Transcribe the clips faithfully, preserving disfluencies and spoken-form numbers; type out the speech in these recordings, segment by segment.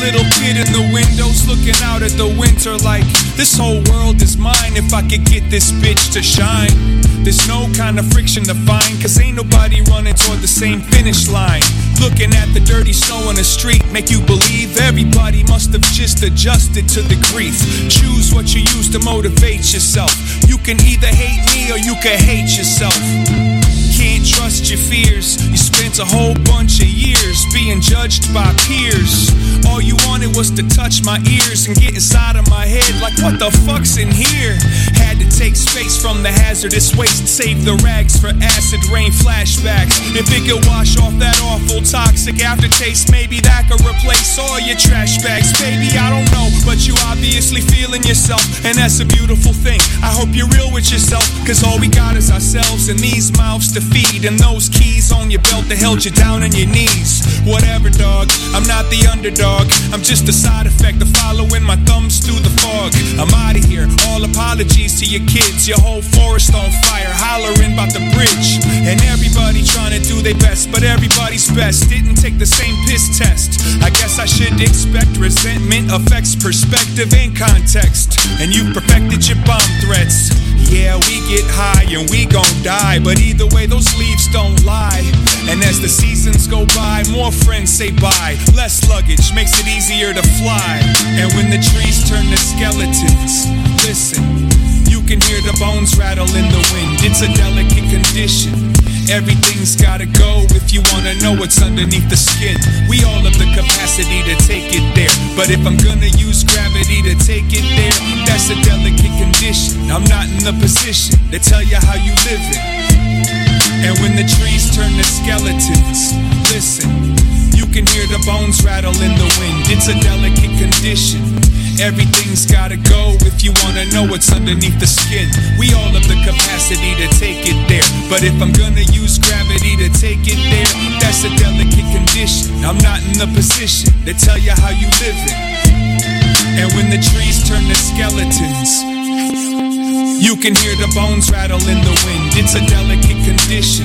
little kid in the windows looking out at the winter like, this whole world is mine if I could get this bitch to shine. There's no kind of friction to find, cause ain't nobody running toward the same finish line. Looking at the dirty snow on the street make you believe everybody must have just adjusted to the grief. Choose what you use to motivate yourself. You can either hate me or you can hate yourself. Can't trust your fears. You spent a whole bunch of years being judged by peers. All you wanted was to touch my ears and get inside of my head like, what the fuck's in here? Had to take space from the hazardous waste, save the rags for acid rain flashbacks. If it could wash off that awful toxic aftertaste, maybe that could replace all your trash bags. Baby, I don't know, but you obviously feeling yourself, and that's a beautiful thing. I hope you're real with yourself, cause all we got is ourselves and these mouths to feed, and those keys on your belt that held you down on your knees. Whatever, dog, I'm not the underdog. I'm just a side effect of following my thumbs through the fog. I'm out of here, all apologies to your kids. Your whole forest on fire, hollering about the bridge. And everybody trying to do their best, but everybody's best didn't take the same piss test. I guess I should expect resentment affects perspective and context. And you perfected your bomb threats. Yeah, we get high and we gon' die, but either way those leaves don't lie. And as the seasons go by, more friends say bye. Less luggage makes it easier to fly. And when the trees turn to skeletons, listen, you can hear the bones rattle in the wind. It's a delicate condition. Everything's gotta go if you wanna know what's underneath the skin. We all have the capacity to take it there, but if I'm gonna use gravity to take it there, that's a delicate condition. I'm not in the position to tell you how you living. And when the trees turn to skeletons, listen, you can hear the bones rattle in the wind. It's a delicate condition. Everything's gotta go if you wanna know what's underneath the skin. We all have the capacity to take it there, but if I'm gonna use gravity to take it there, that's a delicate condition. I'm not in the position to tell you how you living. And when the trees turn to skeletons, you can hear the bones rattle in the wind. It's a delicate condition.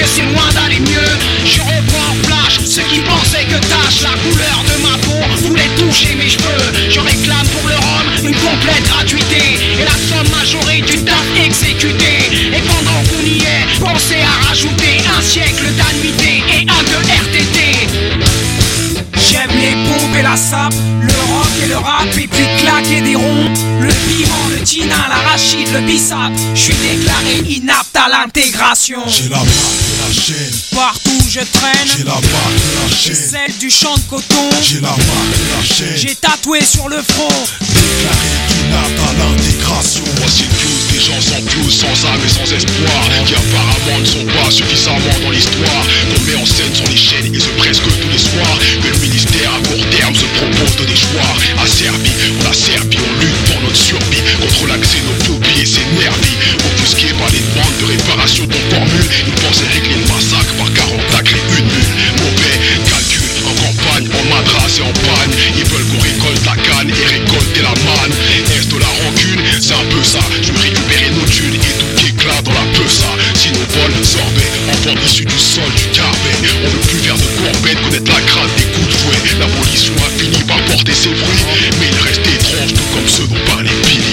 c'est loin d'aller mieux. Je reprends en flash ceux qui pensaient que tâche la couleur de ma peau voulait toucher mes cheveux. Je réclame pour le rhum une complète gratuité et la somme majorée du taf exécuté. Et pendant qu'on y est, pensez à rajouter un siècle d'annuité et un de R T T. J'aime les pompes et la sape, le rock et le rap, et puis claquer des ronds. Le piment, le tinin, l'arachide, le bissap. J'suis déclaré inapte à l'intégration. J'ai la marque de la chaîne. Partout je traîne. J'ai la marque de la chaîne. Celle du champ de coton. J'ai la marque de la chaîne. J'ai tatoué sur le front. Déclaré inapte à l'intégration. Voici tous des gens sans fuse, sans âme et sans espoir, qui apparemment ne sont pas suffisamment dans l'histoire. Qu'on met en scène sur les chaînes et ce presque tous les soirs. Que le ministère à court terme se propose de des choix. À Serbie, on a servi, on lutte pour notre survie contre la xénophobie et ses nervis. Offusqués par les demandes de réparation qu'on formule, ils pensaient régler le massacre par quarante acres et une mule. Mauvais calcul, en campagne, en madras et en panne. Ils veulent qu'on récolte la canne et récolter la manne. Est-ce de la rancune? C'est un peu ça. Je veux récupérer nos thunes et tout qui éclate dans la peusa. Si nos vols sorbaient, enfants issus du sol, du carbet. On veut plus faire de courbettes, connaître la crainte des coups de fouet. L'abolition a fini par porter ses fruits, mais il reste étrange, tout comme ceux dont parlait Billy.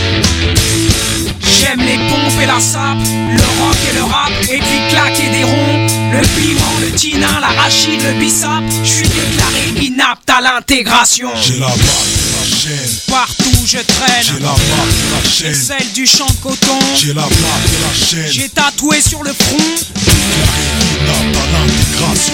J'aime les pompes et la sape, le rock et le rap, et puis claquer des ronds. Le piment, le tinin, l'arachide, le bissap. J'suis déclaré inapte à l'intégration. J'ai la marque de la chaîne. Partout je traîne. J'ai la marque de la chaîne. Celle du champ de coton. J'ai la marque de la chaîne. J'ai tatoué sur le front. Déclaré inapte à l'intégration.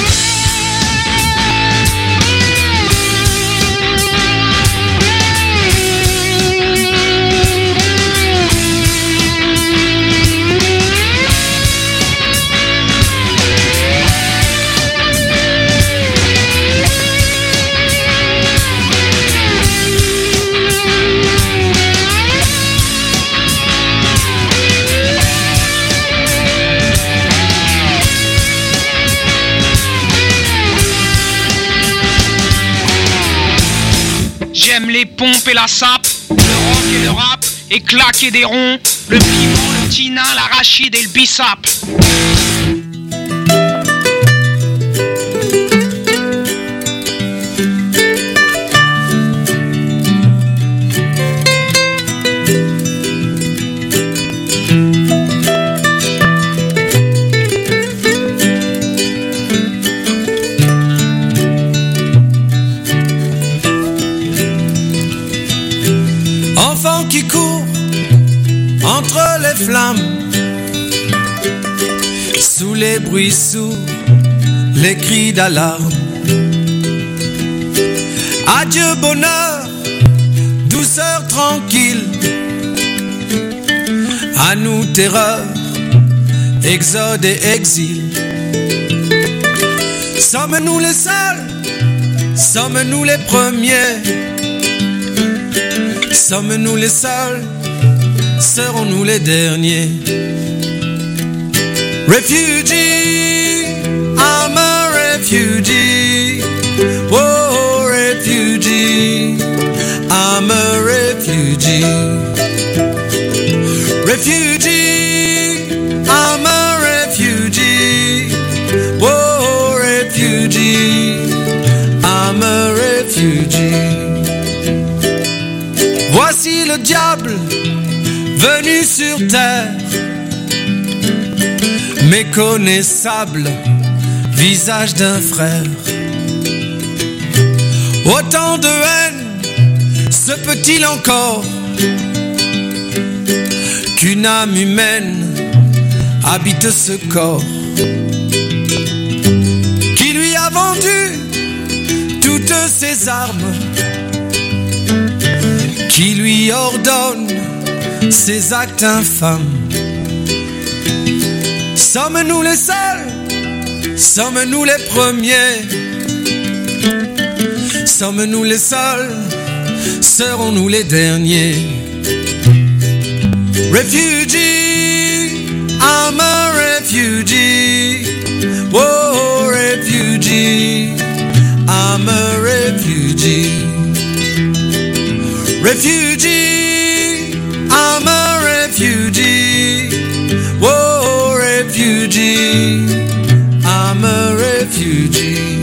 J'aime les pompes et la sape, le rock et le rap, et claquer des ronds. Le piment, le tinin, l'arachide et le bissap. Enfant qui court entre les flammes, sous les bruits sourds, les cris d'alarme. Adieu bonheur, douceur tranquille. À nous terreur, exode et exil. Sommes-nous les seuls? Sommes-nous les premiers? Sommes-nous les seuls? Serons-nous les derniers? Refugee, I'm a refugee. Oh, refugee, I'm a refugee. Refugee, I'm a refugee. Oh, refugee, I'm a refugee. Voici le diable venu sur terre, méconnaissable, visage d'un frère. Autant de haine se peut-il encore qu'une âme humaine habite ce corps qui lui a vendu toutes ses armes, qui lui ordonne ses actes infâmes. Sommes-nous les seuls? Sommes-nous les premiers? Sommes-nous les seuls? Serons-nous les derniers? Refugee, I'm a refugee. Oh, refugee, I'm a refugee. Refugee, I'm a refugee. Oh, refugee, refugee. I'm a refugee.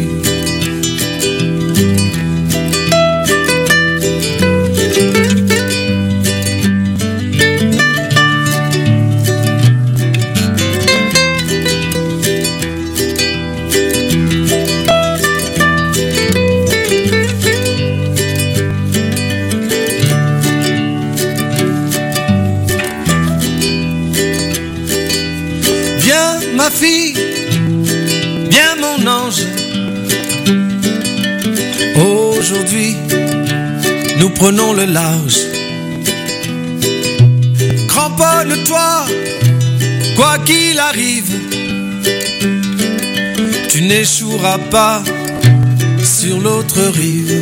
Ma fille, viens mon ange. Aujourd'hui, nous prenons le large. Cramponne-toi, quoi qu'il arrive. Tu n'échoueras pas sur l'autre rive.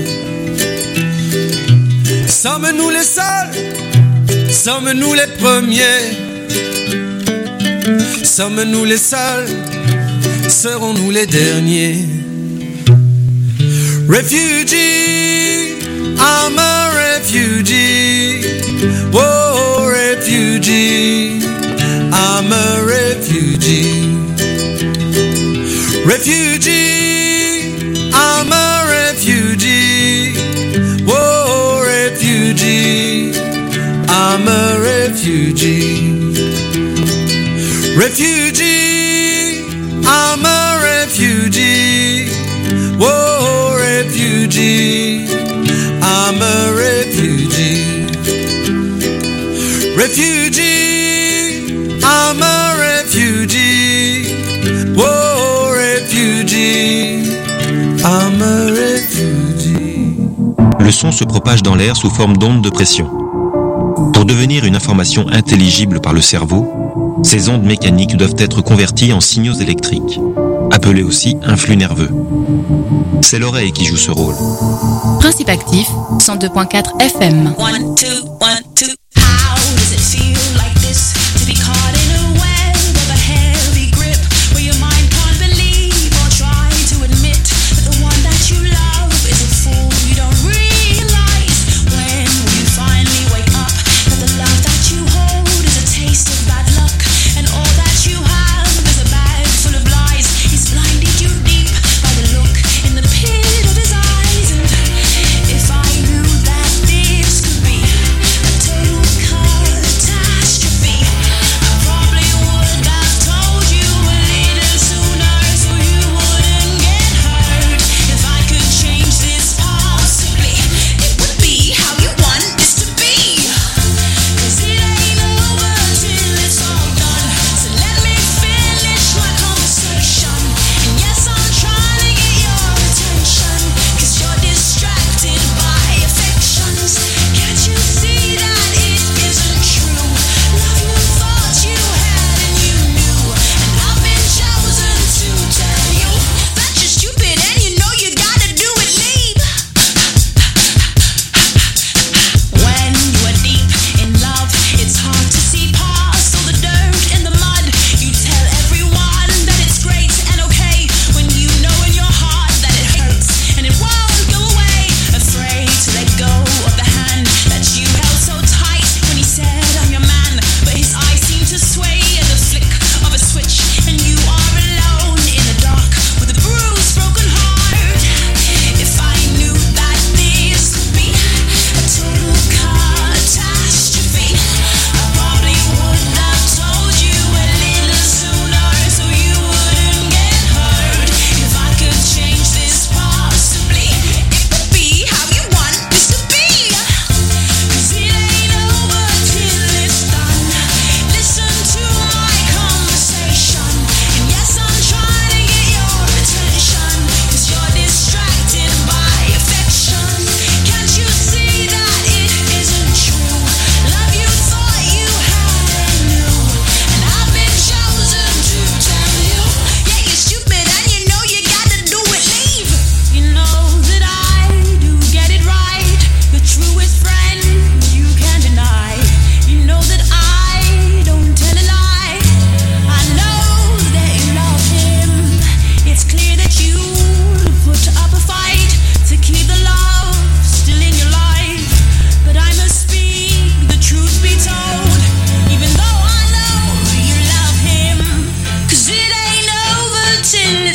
Sommes-nous les seuls? Sommes-nous les premiers? Sommes-nous les seuls? Serons-nous les derniers? Refugee, I'm a refugee. Whoa, refugee, I'm a refugee. Refugee, I'm a refugee. Whoa, refugee, I'm a refugee. Refugee, I'm a refugee. Whoa, refugee, I'm a refugee. Refugee, I'm a refugee. Whoa, refugee, I'm a refugee. Le son se propage dans l'air sous forme d'ondes de pression. Pour devenir une information intelligible par le cerveau, ces ondes mécaniques doivent être converties en signaux électriques, appelés aussi influx nerveux. C'est l'oreille qui joue ce rôle. Principe actif, cent deux virgule quatre F M. One, two, one, two. How does it feel like this to be caught in a web of a heavy grip where your mind can't believe or try to admit that the one that you love is a fool you don't realize? When will you finally wake up that the love that you hold is a taste of bad luck and all that you have is a bag full of lies? He's blinded you deep by the look in the pit of his eyes, and if I knew that this could be a total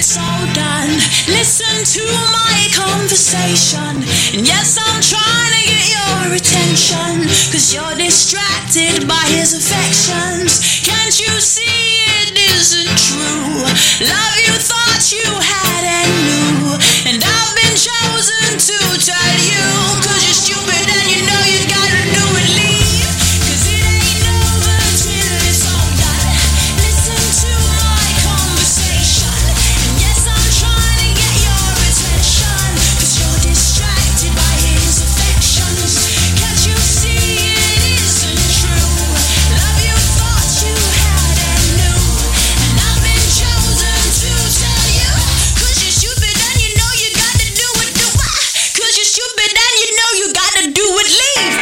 it's all done. Listen to my conversation. And yes, I'm trying to get your attention, cause you're distracted by his affections. Can't you see it isn't true? Love you thought you had and knew, and I've been chosen to tell you, cause you're stupid and you know you gotta do it. Leave, cause it ain't over till it's all done. Listen to my conversation. And yes, I'm trying to get your attention, cause you're distracted by his affections. Can't you see it isn't true? Love you thought you had and knew, and I've been chosen to tell you, cause you're stupid and you know you gotta do it. Do it, cause you're stupid and you know you gotta do it. Leave.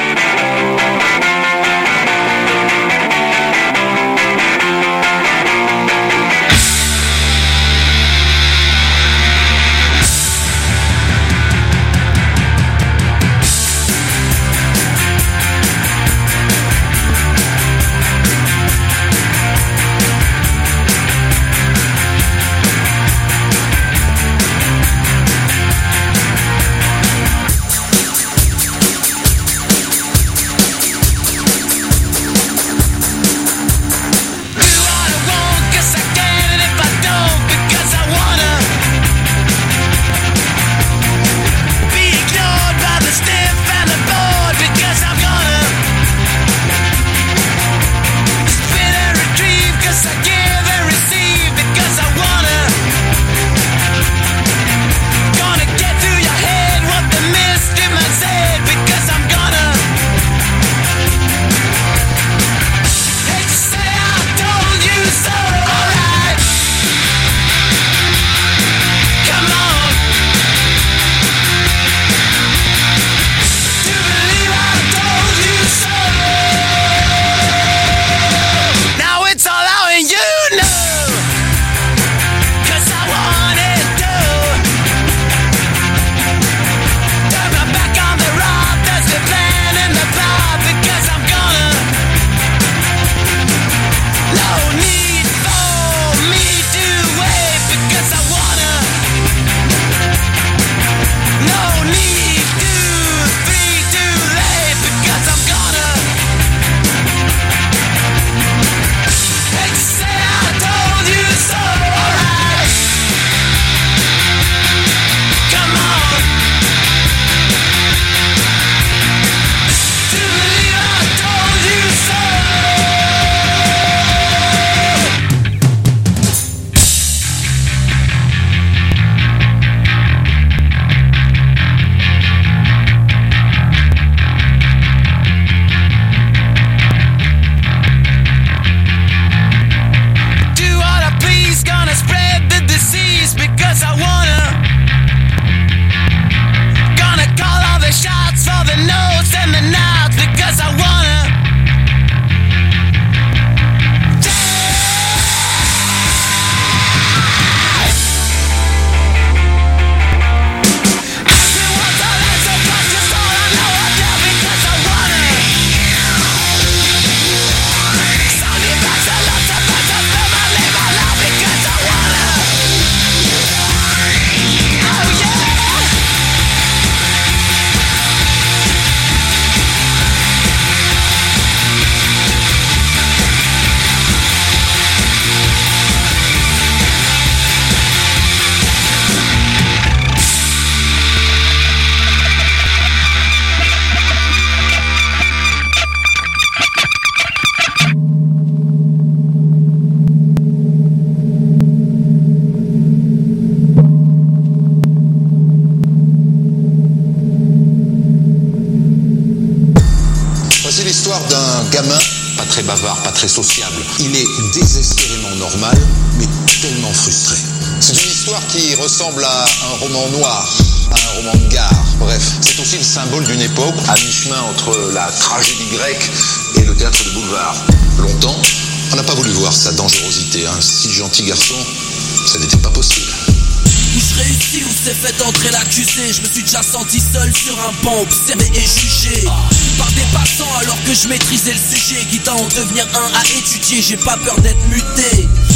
très bavard, pas très sociable. Il est désespérément normal, mais tellement frustré. C'est une histoire qui ressemble à un roman noir, à un roman de gare. Bref, c'est aussi le symbole d'une époque à mi-chemin entre la tragédie grecque et le théâtre de boulevard. Longtemps, on n'a pas voulu voir sa dangerosité. Un si gentil garçon, ça n'était pas possible. Où je réussis, où s'est fait entrer l'accusé. Je me suis déjà senti seul sur un banc, observé et jugé par des passants alors que je maîtrisais le sujet. Quitte à en devenir un à étudier, j'ai pas peur d'être muté. Ça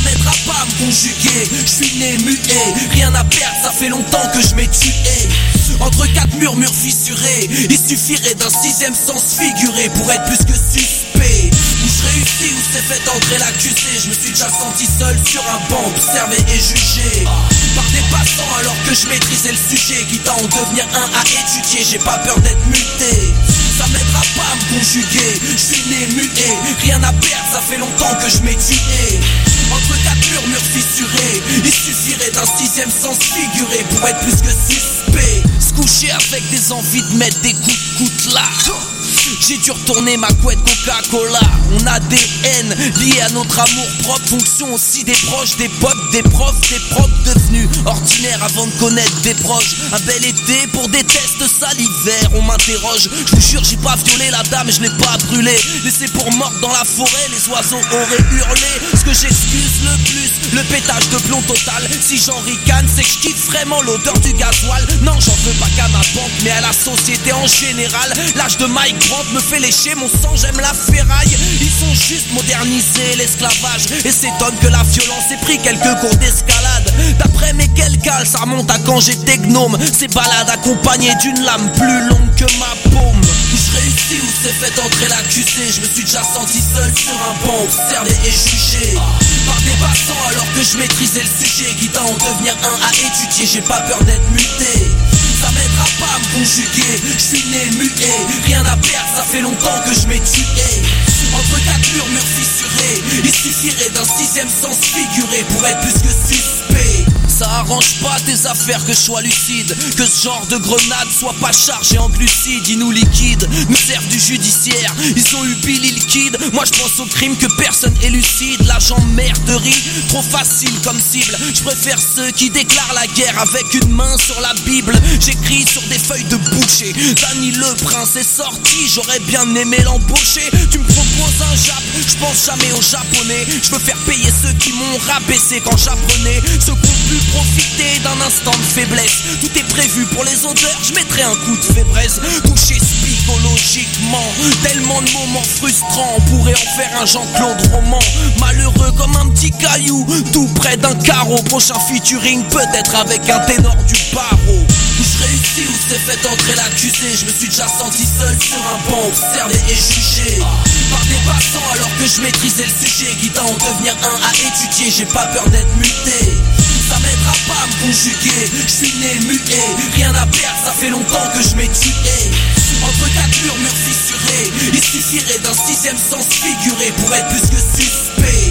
m'aidera pas à me conjuguer. Je suis né muet, rien à perdre, ça fait longtemps que je m'ai tué. Entre quatre murmures fissurés, il suffirait d'un sixième sens figuré pour être plus que suspect. Où je réussis, où s'est fait entrer l'accusé. Je me suis déjà senti seul sur un banc, observé et jugé par des passants alors que je maîtrisais le sujet. Quitte à en devenir un à étudier, j'ai pas peur d'être muté. Ça m'aidera pas à me conjuguer, je suis né muet, rien à perdre, ça fait longtemps que je m'ai tué. Entre quatre murmures fissurés, il suffirait d'un sixième sens figuré pour être plus que suspect. Se coucher avec des envies de mettre des coups de coude là. J'ai dû retourner ma couette Coca-Cola. On a des haines liées à notre amour propre, fonction aussi des proches, des potes, des profs, des propres devenus ordinaires avant de connaître des proches. Un bel été pour des tests salivaires, on m'interroge. Je vous jure, j'ai pas violé la dame, je l'ai pas brûlé. Laissé pour morte dans la forêt, les oiseaux auraient hurlé. Ce que j'excuse le plus, le pétage de plomb total. Si j'en ricane, c'est que je kiffe vraiment l'odeur du gasoil. Non, j'en veux pas qu'à ma banque, mais à la société en général. L'âge de Mike Brandt me fait lécher mon sang, j'aime la ferraille. Ils sont juste modernisés l'esclavage et s'étonnent que la violence ait pris quelques cours d'escalade. D'après mes calcals, ça remonte à quand j'étais gnome. Ces balades accompagnées d'une lame plus longue que ma paume. Où je réussis, où s'est fait entrer l'accusé. Je me suis déjà senti seul sur un banc, observé et jugé par des passants alors que je maîtrisais le sujet. Quitte à en devenir un à étudier, j'ai pas peur d'être muté. Ça m'aidera pas à me conjuguer, je suis né muet, rien à perdre, ça fait longtemps que je m'ai tué. Entre quatre murmures fissurés, il suffirait d'un sixième sens figuré pour être plus que suspect. Ça arrange pas tes affaires que je sois lucide, que ce genre de grenade soit pas chargé en glucides. Ils nous liquident, nous servent du judiciaire. Ils ont eu Billy le Kid, moi je pense au crime que personne élucide. L'agent merderie, trop facile comme cible. Je préfère ceux qui déclarent la guerre avec une main sur la Bible. J'écris sur des feuilles de boucher. Danny le prince est sorti, j'aurais bien aimé l'embaucher. Tu me proposes un jap, je pense jamais aux japonais. Je veux faire payer ceux qui m'ont rabaissé quand j'apprenais. Ceux qui ont pu profiter d'un instant de faiblesse. Tout est prévu pour les odeurs, je mettrai un coup de fébreze. Touché psychologiquement, tellement de moments frustrants. On pourrait en faire un Jean-Claude Roman. Malheureux comme un petit caillou, tout près d'un carreau. Prochain featuring peut-être avec un ténor du barreau. Où je réussis, où s'est fait entrer l'accusé. Je me suis déjà senti seul sur un banc, observé et jugé par des passants alors que je maîtrisais le sujet. Quitte à en devenir un à étudier, j'ai pas peur d'être muté. Ça m'aidera pas à me conjuguer, je suis né muet, rien à perdre, ça fait longtemps que je m'ai tué. Entre quatre murmures fissurés, il suffirait d'un sixième sens figuré pour être plus que suspect.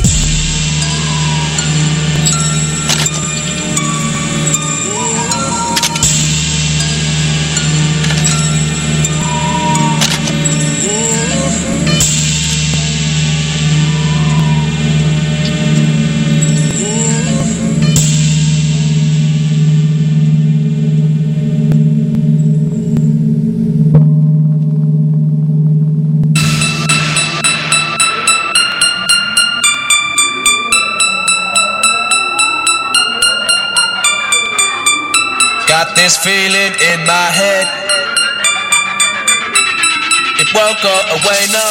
Got this feeling in my head. It won't go away, no.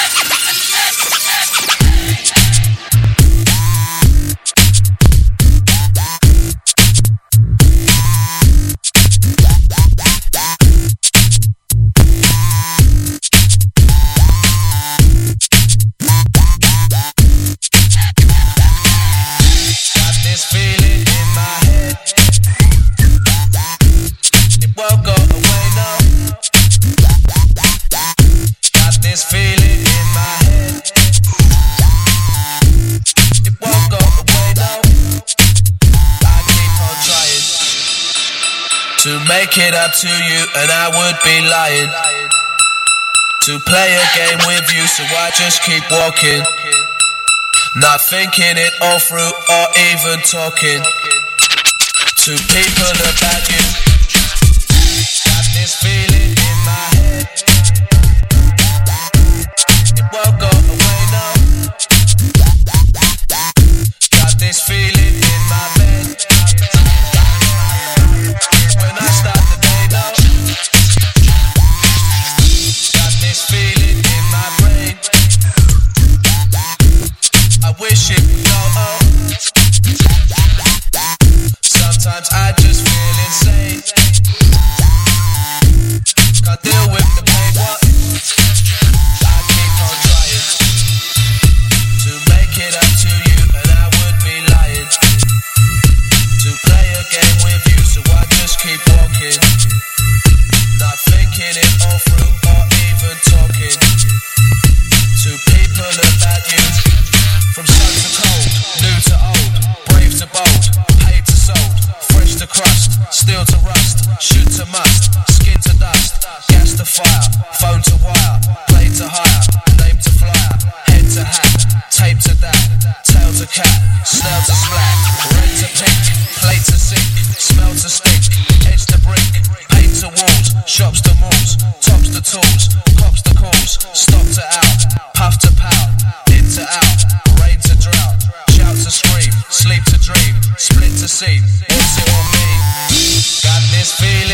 To make it up to you, and I would be lying. To play a game with you, so I just keep walking. Not thinking it all through or even talking to people about you. Got this feeling in my head. It won't go away, no. Got this feeling in my bed. When I start the day, no. Got this feeling in my brain. I wish it would go, oh. steel to rust, shoot to must, skin to dust, gas to fire, phone to wire, play to hire, name to flyer, head to hat, tape to that, tail to cat, snell to slack, red to pink, plate to sink, smell to stink, edge to brick, paint to walls, shops to malls, tops to tools, cops to calls, stop to out, puff to pout, in to out, rain to drought, shout to scream, sleep to dream, split to seam, what's it all mean? Got this feeling